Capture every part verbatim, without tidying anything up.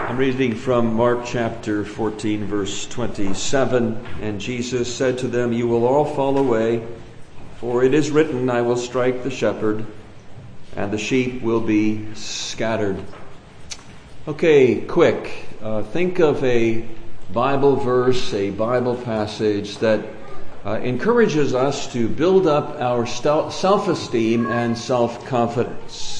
I'm reading from Mark chapter fourteen, verse twenty-seven. And Jesus said to them, "You will all fall away, for it is written, I will strike the shepherd, and the sheep will be scattered." Okay, quick. Uh, think of a Bible verse, a Bible passage that uh, encourages us to build up our self-esteem and self-confidence.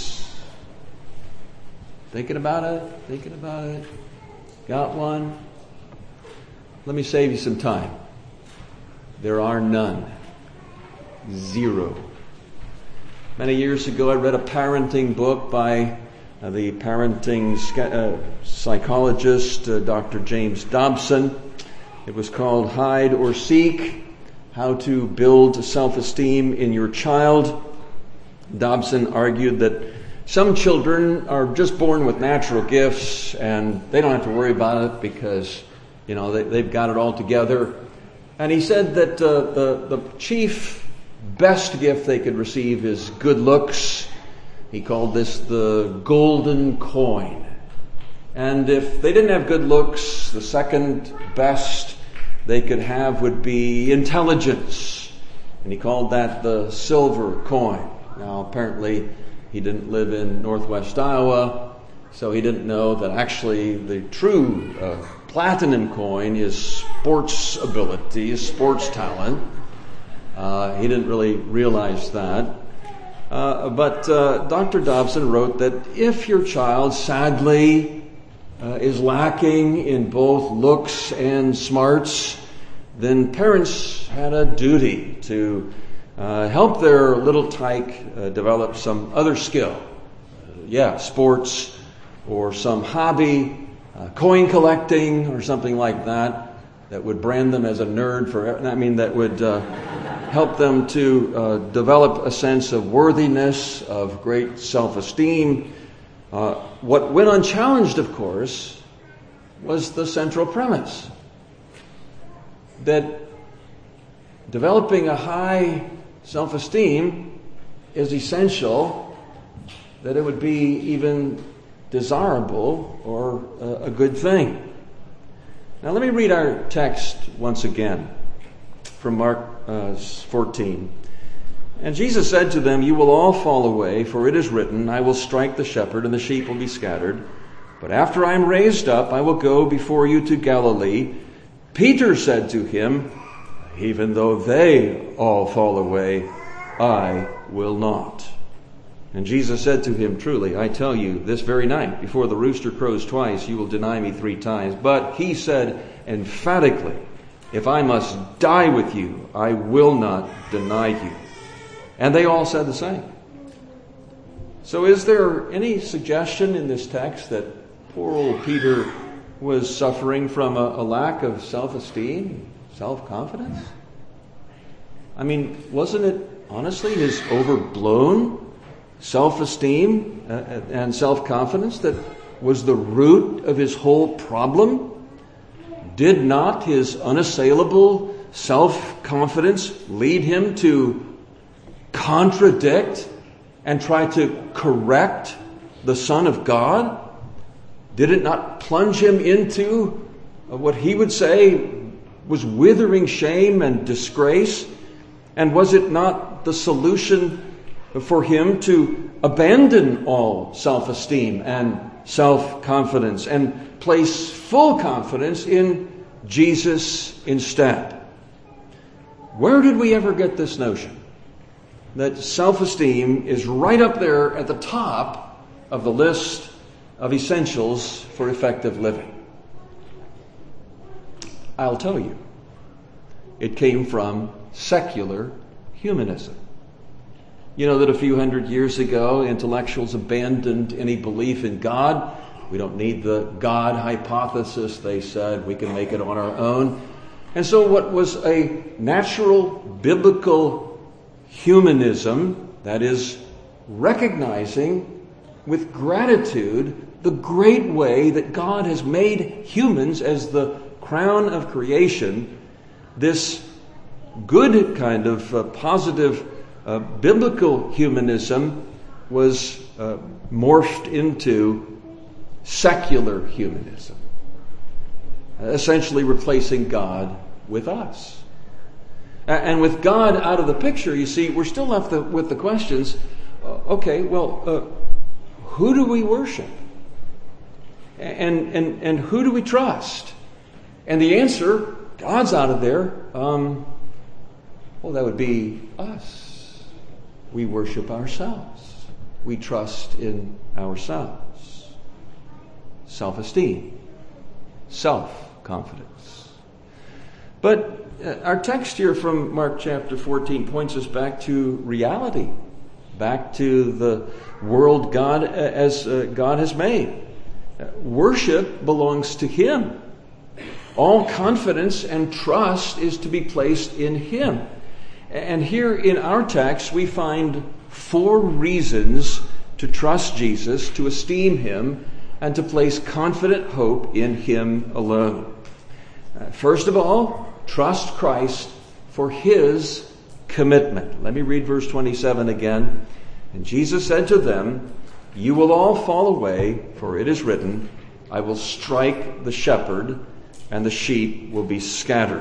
Thinking about it? Thinking about it? Got one? Let me save you some time. There are none. Zero. Many years ago, I read a parenting book by uh, the parenting uh, psychologist, uh, Doctor James Dobson. It was called Hide or Seek: How to Build Self-Esteem in Your Child. Dobson argued that some children are just born with natural gifts and they don't have to worry about it because, you know, they, they've got it all together. And he said that uh, the, the chief, best gift they could receive is good looks. He called this the golden coin. And if they didn't have good looks, the second best they could have would be intelligence. And he called that the silver coin. Now, apparently, he didn't live in northwest Iowa, so he didn't know that actually the true uh, platinum coin is sports ability, sports talent. Uh, he didn't really realize that. Uh, but uh, Doctor Dobson wrote that if your child sadly uh, is lacking in both looks and smarts, then parents had a duty to Uh, help their little tyke uh, develop some other skill. Uh, yeah, sports or some hobby, uh, coin collecting or something like that, that would brand them as a nerd for, I mean, that would uh, help them to uh, develop a sense of worthiness, of great self-esteem. Uh, what went unchallenged, of course, was the central premise that developing a high self-esteem is essential, that it would be even desirable or a, a good thing. Now let me read our text once again from Mark uh, fourteen. "And Jesus said to them, You will all fall away, for it is written, I will strike the shepherd, and the sheep will be scattered. But after I am raised up, I will go before you to Galilee. Peter said to him, Even though they all fall away, I will not. And Jesus said to him, Truly, I tell you, this very night, before the rooster crows twice, you will deny me three times. But he said emphatically, If I must die with you, I will not deny you. And they all said the same." So is there any suggestion in this text that poor old Peter was suffering from a, a lack of self-esteem? Self-confidence? I mean, wasn't it honestly his overblown self-esteem and self-confidence that was the root of his whole problem? Did not his unassailable self-confidence lead him to contradict and try to correct the Son of God? Did it not plunge him into what he would say was withering shame and disgrace? And was it not the solution for him to abandon all self-esteem and self-confidence and place full confidence in Jesus instead? Where did we ever get this notion that self-esteem is right up there at the top of the list of essentials for effective living? I'll tell you. It came from secular humanism. You know that a few hundred years ago, intellectuals abandoned any belief in God. We don't need the God hypothesis, they said. We can make it on our own. And so what was a natural biblical humanism, that is, recognizing with gratitude the great way that God has made humans as the crown of creation, this good kind of uh, positive uh, biblical humanism was uh, morphed into secular humanism, essentially replacing God with us. And with God out of the picture, you see, we're still left with the questions, okay, well, uh, who do we worship? And, and, and who do we trust? And the answer, God's out of there, um, well, that would be us. We worship ourselves. We trust in ourselves. Self-esteem. Self-confidence. But uh, our text here from Mark chapter fourteen points us back to reality. Back to the world God uh, as uh, God has made. Uh, worship belongs to Him. All confidence and trust is to be placed in Him. And here in our text, we find four reasons to trust Jesus, to esteem Him, and to place confident hope in Him alone. Uh, first of all, trust Christ for His commitment. Let me read verse twenty-seven again. And Jesus said to them, "You will all fall away, for it is written, I will strike the shepherd, and the sheep will be scattered."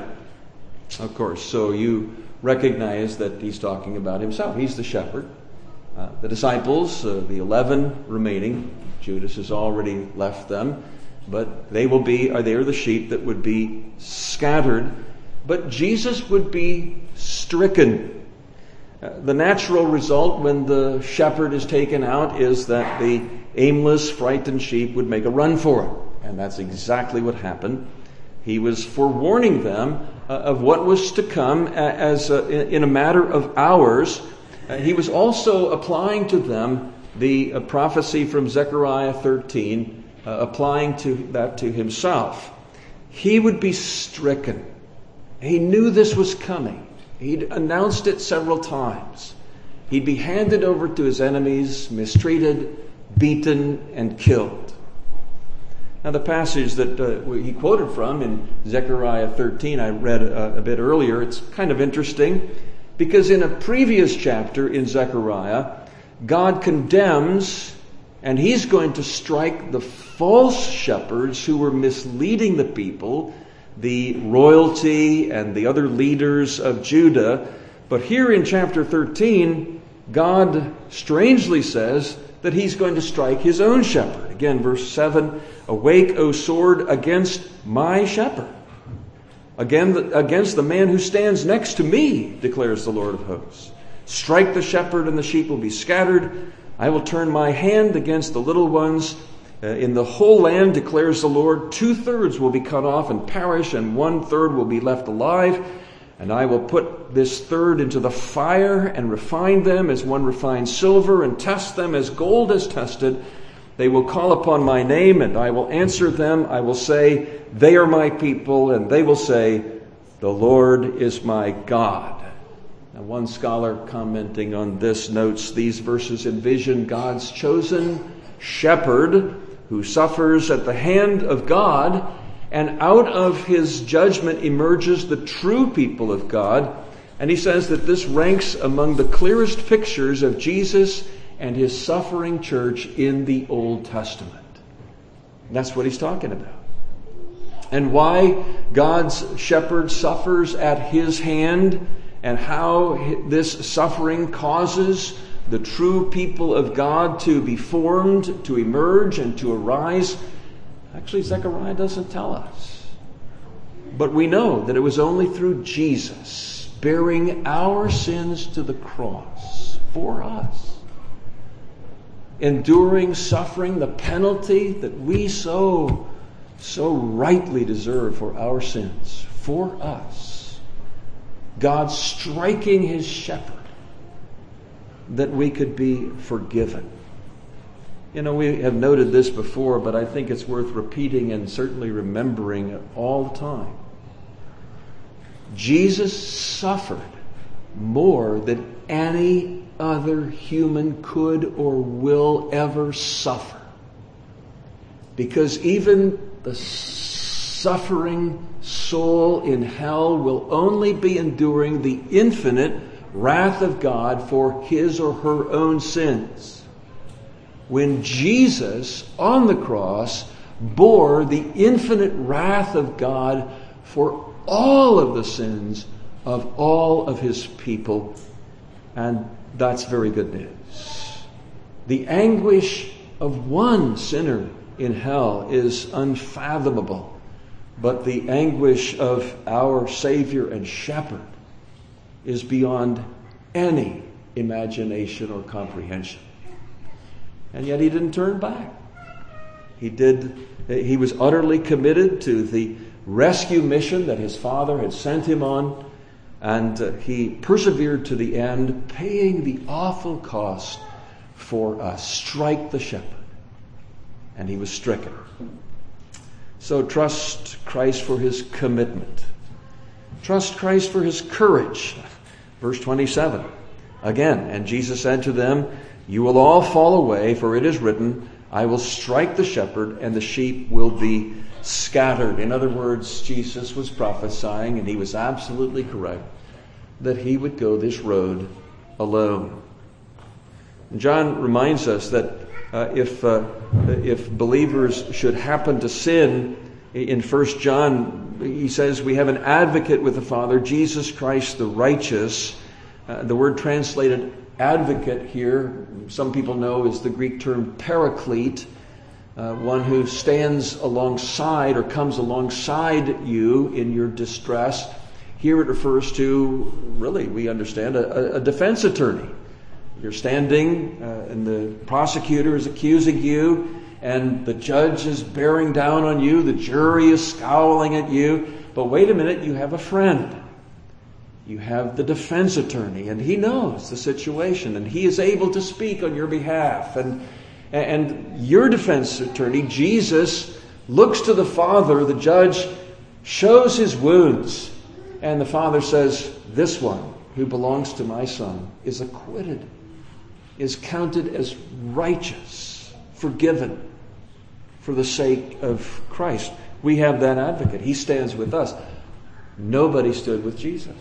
Of course, so you recognize that he's talking about himself. He's the shepherd. Uh, the disciples, uh, the eleven remaining, Judas has already left them, but they will be, or they are the sheep that would be scattered. But Jesus would be stricken. Uh, the natural result when the shepherd is taken out is that the aimless, frightened sheep would make a run for it. And that's exactly what happened. He was forewarning them uh, of what was to come as uh, in a matter of hours. Uh, he was also applying to them the uh, prophecy from Zechariah thirteen, uh, applying to that to himself. He would be stricken. He knew this was coming. He'd announced it several times. He'd be handed over to his enemies, mistreated, beaten, and killed. Now, the passage that uh, he quoted from in Zechariah thirteen, I read a, a bit earlier, it's kind of interesting because in a previous chapter in Zechariah, God condemns and He's going to strike the false shepherds who were misleading the people, the royalty and the other leaders of Judah. But here in chapter thirteen, God strangely says that He's going to strike His own shepherd. Again, verse seven, "Awake, O sword, against my shepherd. Again, against the man who stands next to me, declares the Lord of hosts. Strike the shepherd and the sheep will be scattered. I will turn my hand against the little ones. Uh, in the whole land, declares the Lord, two-thirds will be cut off and perish, and one-third will be left alive. And I will put this third into the fire and refine them as one refines silver and test them as gold is tested. They will call upon my name and I will answer them. I will say, they are my people, and they will say, the Lord is my God." Now, one scholar commenting on this notes these verses envision God's chosen shepherd who suffers at the hand of God, and out of his judgment emerges the true people of God. And he says that this ranks among the clearest pictures of Jesus and His suffering church in the Old Testament. That's what he's talking about. And why God's shepherd suffers at His hand, and how this suffering causes the true people of God to be formed, to emerge, and to arise. Actually, Zechariah doesn't tell us. But we know that it was only through Jesus bearing our sins to the cross for us, enduring suffering, the penalty that we so, so rightly deserve for our sins, for us. God striking His shepherd that we could be forgiven. You know, we have noted this before, but I think it's worth repeating and certainly remembering it all the time. Jesus suffered more than any other human could or will ever suffer. Because even the suffering soul in hell will only be enduring the infinite wrath of God for his or her own sins. when Jesus on the cross bore the infinite wrath of God for all of the sins of all of his people. And that's very good news. The anguish of one sinner in hell is unfathomable, but the anguish of our Savior and Shepherd is beyond any imagination or comprehension. And yet he didn't turn back. He did. He was utterly committed to the rescue mission that his Father had sent him on, and uh, he persevered to the end, paying the awful cost for us. Strike the shepherd. And he was stricken. So trust Christ for his commitment. Trust Christ for his courage. Verse twenty-seven. Again, and Jesus said to them, "You will all fall away, for it is written, I will strike the shepherd, and the sheep will be scattered." In other words, Jesus was prophesying, and he was absolutely correct, that he would go this road alone. And John reminds us that uh, if uh, if believers should happen to sin, in First John, he says, we have an advocate with the Father, Jesus Christ the righteous. Uh, the word translated advocate here, some people know, is the Greek term paraclete, uh, one who stands alongside or comes alongside you in your distress. Here it refers to, really, we understand, a, a defense attorney. You're standing uh, and the prosecutor is accusing you, and the judge is bearing down on you, the jury is scowling at you, but wait a minute, you have a friend. You have the defense attorney, and he knows the situation, and he is able to speak on your behalf. And, and your defense attorney, Jesus, looks to the Father, the judge, shows his wounds, and the Father says, "This one who belongs to my Son is acquitted, is counted as righteous, forgiven for the sake of Christ." We have that advocate. He stands with us. Nobody stood with Jesus.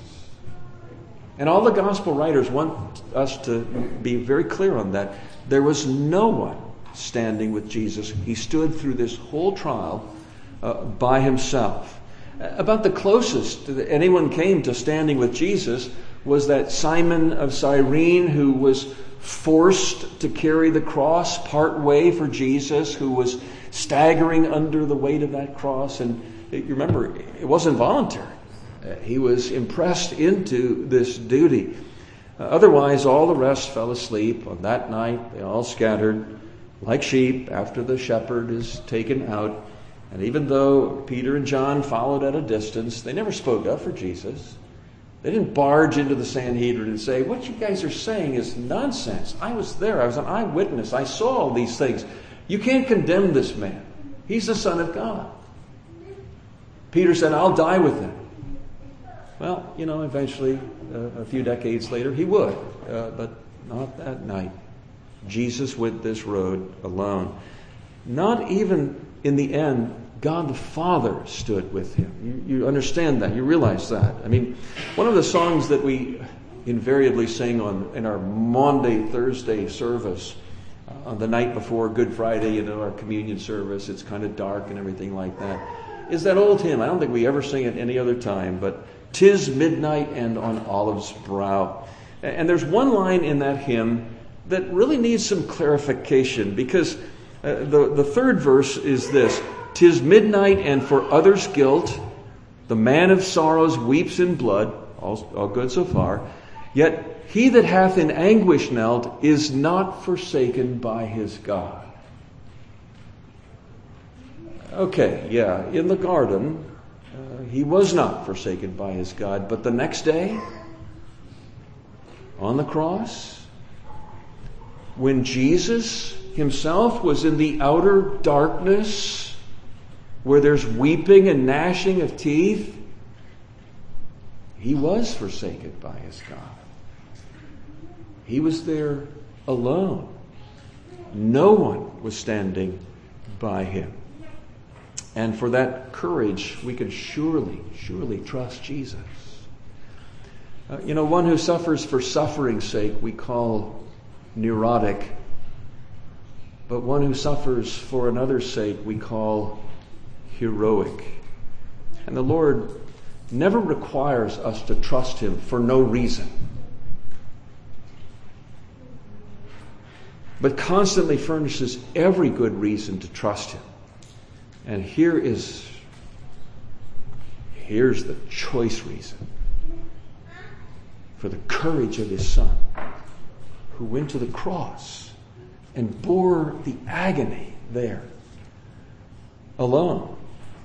And all the gospel writers want us to be very clear on that. There was no one standing with Jesus. He stood through this whole trial uh, by himself. About the closest that anyone came to standing with Jesus was that Simon of Cyrene, who was forced to carry the cross part way for Jesus, who was staggering under the weight of that cross. And you remember, it wasn't voluntary. Uh, he was impressed into this duty. Uh, otherwise, all the rest fell asleep. On that night, they all scattered like sheep after the shepherd is taken out. And even though Peter and John followed at a distance, they never spoke up for Jesus. They didn't barge into the Sanhedrin and say, "What you guys are saying is nonsense. I was there. I was an eyewitness. I saw all these things. You can't condemn this man. He's the Son of God." Peter said, "I'll die with him." Well, you know, eventually, uh, a few decades later, he would. Uh, but not that night. Jesus went this road alone. Not even in the end, God the Father stood with him. You, you understand that. You realize that. I mean, one of the songs that we invariably sing on in our Maundy Thursday service, uh, on the night before Good Friday, you know, our communion service, it's kind of dark and everything like that, is that old hymn. I don't think we ever sing it any other time, but "'Tis midnight and on Olive's brow." And there's one line in that hymn that really needs some clarification, because uh, the, the third verse is this: "'Tis midnight and for others' guilt, the man of sorrows weeps in blood," all, all good so far, "yet he that hath in anguish knelt is not forsaken by his God." Okay, yeah, in the garden, uh, he was not forsaken by his God, but the next day, on the cross, when Jesus himself was in the outer darkness, where there's weeping and gnashing of teeth, he was forsaken by his God. He was there alone. No one was standing by him. And for that courage, we can surely, surely trust Jesus. Uh, you know, one who suffers for suffering's sake, we call neurotic. but one who suffers for another's sake we call heroic. And the Lord never requires us to trust him for no reason, but constantly furnishes every good reason to trust him. And here is, here's the choice reason for the courage of his Son, who went to the cross and bore the agony there alone.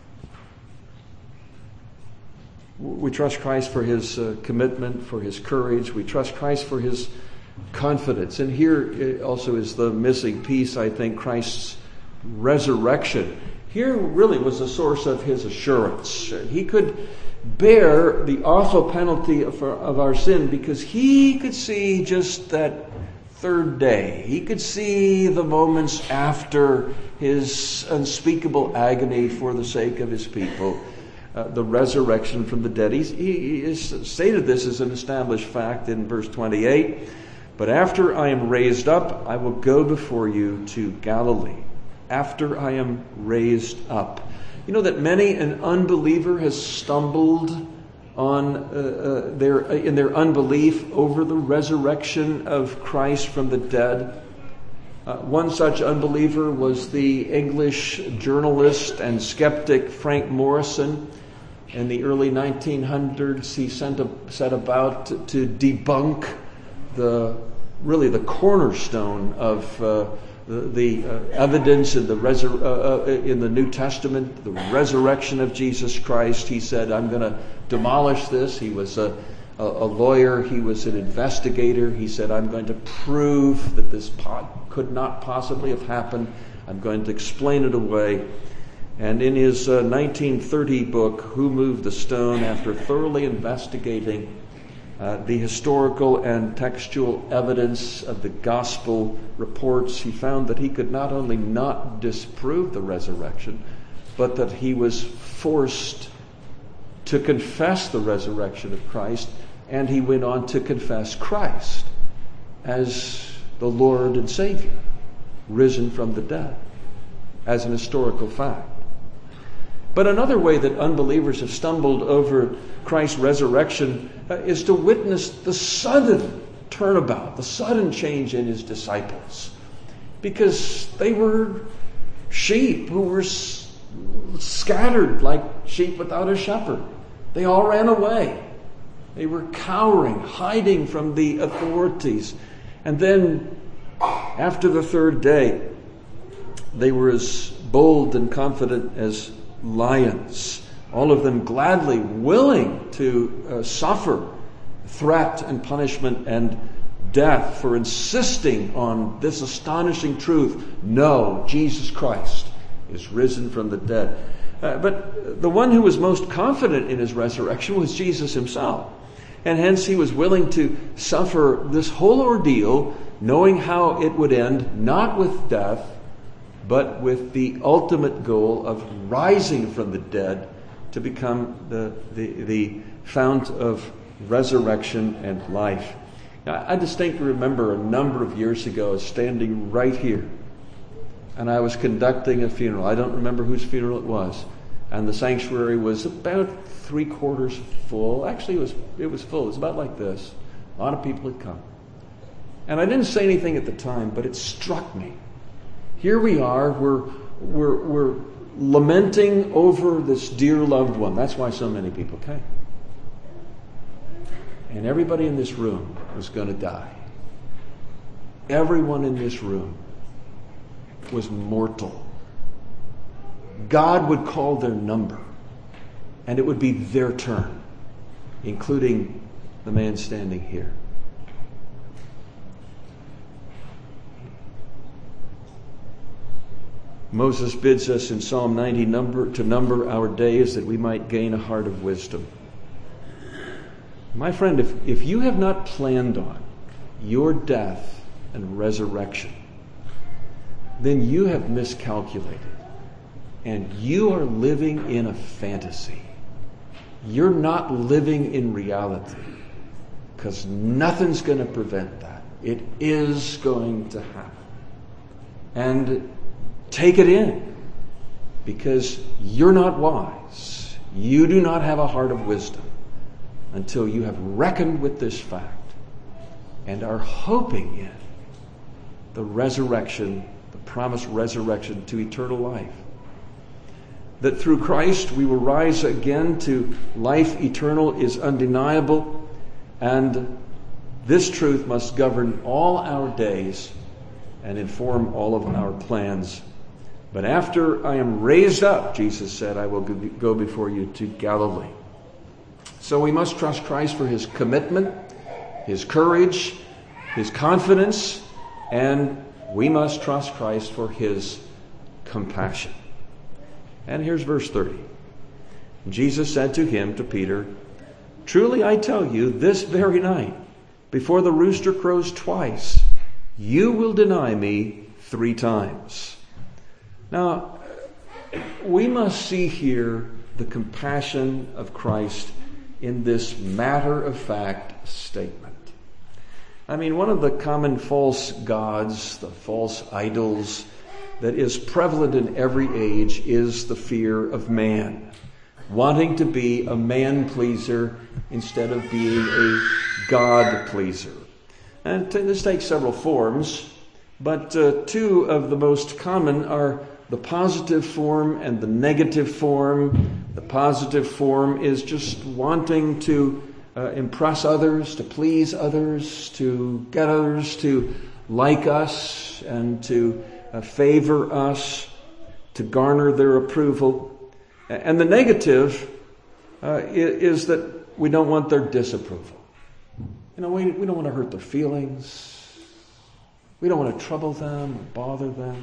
We trust Christ for his uh, commitment, for his courage. We trust Christ for his confidence. And here also is the missing piece, I think, Christ's resurrection. Here really was the source of his assurance. He could bear the awful penalty of our, of our sin because he could see just that third day. He could see the moments after his unspeakable agony for the sake of his people. Uh, the resurrection from the dead. He's, he, he stated this as an established fact in verse twenty-eight. But after I am raised up, I will go before you to Galilee. After I am raised up. You know that many an unbeliever has stumbled on uh, uh, their uh, in their unbelief over the resurrection of Christ from the dead. Uh, one such unbeliever was the English journalist and skeptic Frank Morrison. In the early nineteen hundreds, he sent a, set about to, to debunk the really the cornerstone of uh, the, the uh, evidence in the resur- uh, uh, in the New Testament, the resurrection of Jesus Christ. He said, "I'm going to demolish this." He was a, a, a lawyer. He was an investigator. He said, "I'm going to prove that this po- could not possibly have happened. I'm going to explain it away." And in his uh, nineteen thirty book, Who Moved the Stone, after thoroughly investigating uh, the historical and textual evidence of the gospel reports, he found that he could not only not disprove the resurrection, but that he was forced to confess the resurrection of Christ, and he went on to confess Christ as the Lord and Savior, risen from the dead, as an historical fact. But another way that unbelievers have stumbled over Christ's resurrection uh, is to witness the sudden turnabout, the sudden change in his disciples. Because they were sheep who were s- scattered like sheep without a shepherd. They all ran away. They were cowering, hiding from the authorities. And then, after the third day, they were as bold and confident as lions, all of them gladly willing to uh, suffer threat and punishment and death for insisting on this astonishing truth. No, Jesus Christ is risen from the dead. Uh, but the one who was most confident in his resurrection was Jesus himself. And hence he was willing to suffer this whole ordeal, knowing how it would end, not with death, but with the ultimate goal of rising from the dead to become the, the, the fount of resurrection and life. Now, I distinctly remember a number of years ago standing right here, and I was conducting a funeral. I don't remember whose funeral it was. And the sanctuary was about three quarters full. Actually, it was, it was full. It was about like this. A lot of people had come. And I didn't say anything at the time, but it struck me. Here we are, we're, we're, we're lamenting over this dear loved one. That's why so many people came. And everybody in this room was going to die. Everyone in this room was mortal. God would call their number, and it would be their turn, including the man standing here. Moses bids us in Psalm ninety number, to number our days that we might gain a heart of wisdom. My friend, if, if you have not planned on your death and resurrection, then you have miscalculated. And you are living in a fantasy. You're not living in reality. Because nothing's going to prevent that. It is going to happen. and take it in, because you're not wise. You do not have a heart of wisdom until you have reckoned with this fact and are hoping in the resurrection, the promised resurrection to eternal life. That through Christ we will rise again to life eternal is undeniable, and this truth must govern all our days and inform all of our plans. But after I am raised up, Jesus said, I will go before you to Galilee. So we must trust Christ for his commitment, his courage, his confidence, and we must trust Christ for his compassion. And here's verse thirty. Jesus said to him, to Peter, truly I tell you, this very night, before the rooster crows twice, you will deny me three times. Now, we must see here the compassion of Christ in this matter-of-fact statement. I mean, one of the common false gods, the false idols that is prevalent in every age is the fear of man, wanting to be a man-pleaser instead of being a God-pleaser. And this takes several forms, but uh, two of the most common are the positive form and the negative form. The positive form is just wanting to uh, impress others, to please others, to get others to like us and to uh, favor us, to garner their approval. And the negative uh, is that we don't want their disapproval. You know, we, we don't want to hurt their feelings. We don't want to trouble them or bother them.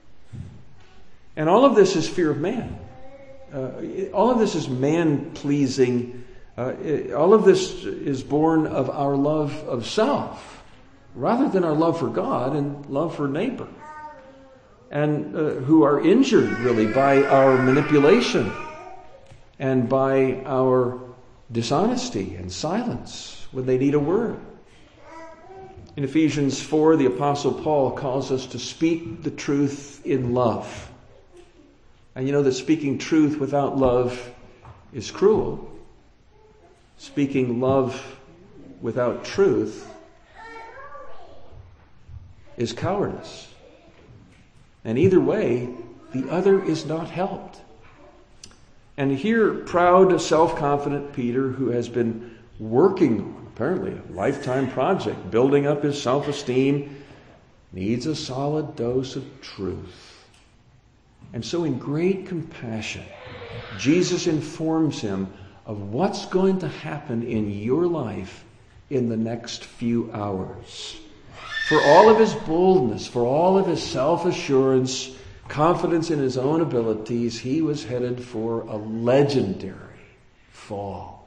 And all of this is fear of man. Uh, all of this is man-pleasing. Uh, it, all of this is born of our love of self, rather than our love for God and love for neighbor. And uh, who are injured, really, by our manipulation and by our dishonesty and silence when they need a word. In Ephesians four, the Apostle Paul calls us to speak the truth in love. And you know that speaking truth without love is cruel. Speaking love without truth is cowardice. And either way, the other is not helped. And here, proud, self-confident Peter, who has been working on, apparently, a lifetime project, building up his self-esteem, needs a solid dose of truth. And so in great compassion, Jesus informs him of what's going to happen in your life in the next few hours. For all of his boldness, for all of his self-assurance, confidence in his own abilities, he was headed for a legendary fall.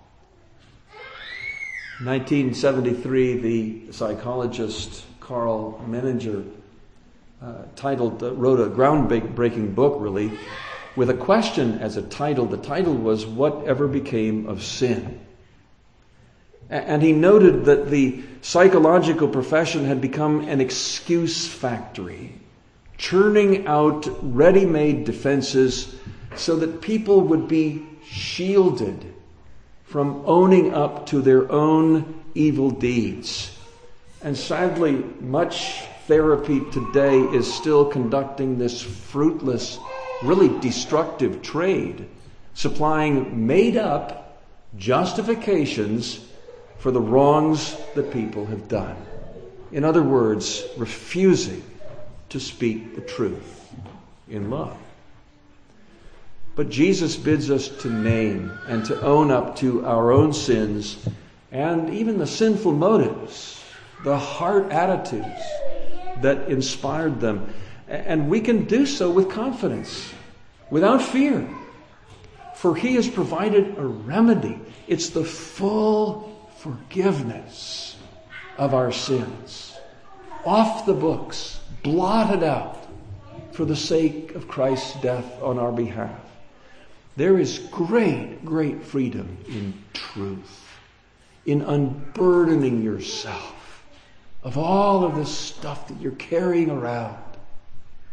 In nineteen seventy-three, the psychologist Carl Menninger uh, titled, uh, wrote a groundbreaking book, really, with a question as a title. The title was, "Whatever Became of Sin?" And he noted that the psychological profession had become an excuse factory, churning out ready-made defenses so that people would be shielded from owning up to their own evil deeds. And sadly, much therapy today is still conducting this fruitless, really destructive trade, supplying made-up justifications for the wrongs that people have done. In other words, refusing to speak the truth in love. But Jesus bids us to name and to own up to our own sins and even the sinful motives, the heart attitudes that inspired them. And we can do so with confidence, without fear. For he has provided a remedy. It's the full forgiveness of our sins. Off the books, blotted out for the sake of Christ's death on our behalf. There is great, great freedom in truth, in unburdening yourself of all of this stuff that you're carrying around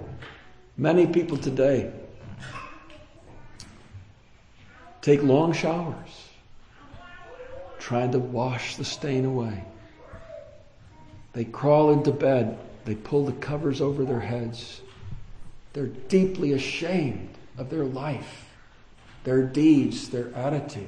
Many people today take long showers, trying to wash the stain away. They crawl into bed. They pull the covers over their heads. They're deeply ashamed of their life, their deeds, their attitude.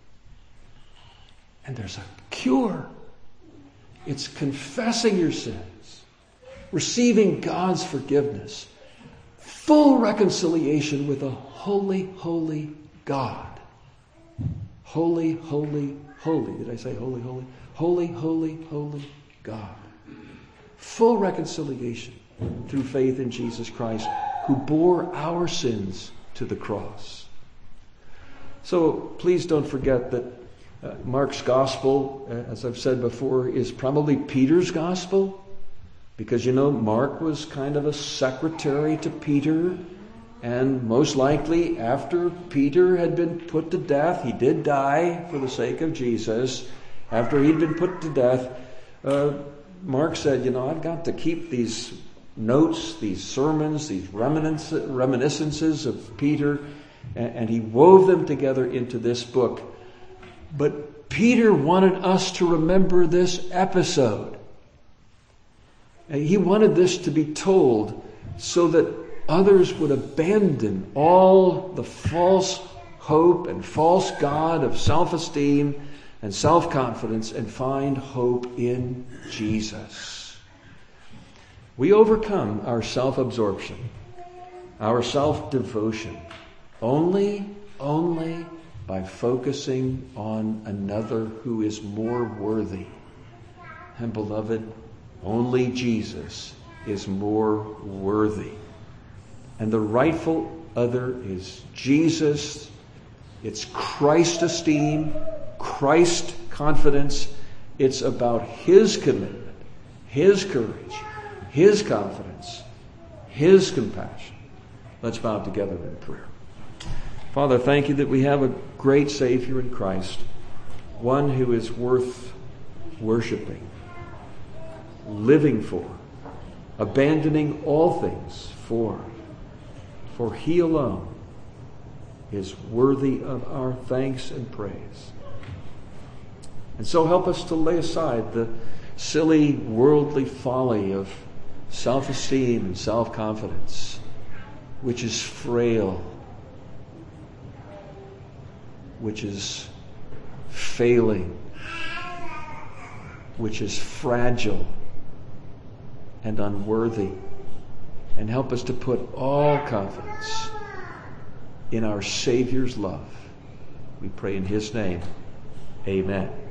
And there's a cure. It's confessing your sins, receiving God's forgiveness, full reconciliation with a holy, holy God. Holy, holy, holy. Did I say holy, holy? Holy, holy, holy God. Full reconciliation through faith in Jesus Christ, who bore our sins to the cross. So please don't forget that uh, Mark's gospel, uh, as I've said before, is probably Peter's gospel, because, you know, Mark was kind of a secretary to Peter, and most likely after Peter had been put to death, he did die for the sake of Jesus. After he'd been put to death, uh, Mark said, you know, I've got to keep these notes, these sermons, these reminiscences of Peter, and he wove them together into this book. But Peter wanted us to remember this episode. He wanted this to be told so that others would abandon all the false hope and false god of self-esteem and self-confidence and find hope in Jesus. We overcome our self-absorption, our self-devotion, only, only by focusing on another who is more worthy. And beloved, only Jesus is more worthy. And the rightful other is Jesus. It's Christ esteem, Christ confidence. It's about His commitment, His courage, His confidence, His compassion. Let's bow together in prayer. Father, thank you that we have a great Savior in Christ, one who is worth worshiping, living for, abandoning all things for. For He alone is worthy of our thanks and praise. And so help us to lay aside the silly worldly folly of self-esteem and self-confidence, which is frail, which is failing, which is fragile and unworthy. And help us to put all confidence in our Savior's love. We pray in His name. Amen.